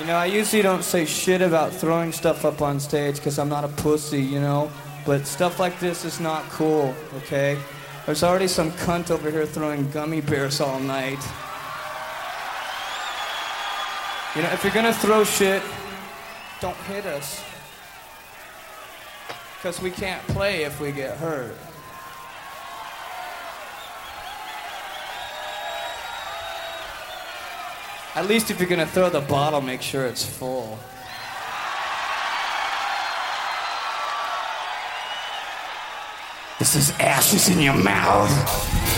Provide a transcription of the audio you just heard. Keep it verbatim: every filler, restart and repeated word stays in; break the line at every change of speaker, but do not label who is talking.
know, I usually don't say shit about throwing stuff up on stage because I'm not a pussy, you know? But stuff like this is not cool, okay? There's already some cunt over here throwing gummy bears all night. You know, if you're gonna throw shit, don't hit us. Because we can't play if we get hurt. At least if you're gonna throw the bottle, make sure it's full. This is ashes in your mouth.